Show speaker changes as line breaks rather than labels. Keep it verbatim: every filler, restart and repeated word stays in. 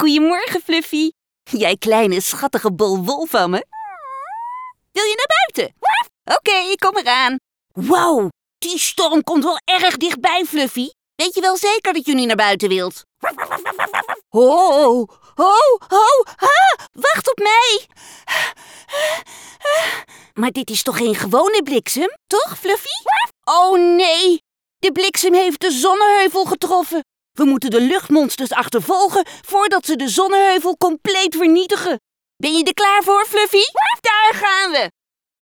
Goedemorgen, Fluffy. Jij kleine schattige bol wol van me. Wil je naar buiten? Oké, okay, ik kom eraan. Wow, die storm komt wel erg dichtbij, Fluffy. Weet je wel zeker dat je nu naar buiten wilt? Ho, ho, ho, ha, wacht op mij. Maar dit is toch geen gewone bliksem, toch, Fluffy? Oh nee, de bliksem heeft de zonneheuvel getroffen. We moeten de luchtmonsters achtervolgen voordat ze de zonneheuvel compleet vernietigen. Ben je er klaar voor, Fluffy? Daar gaan we.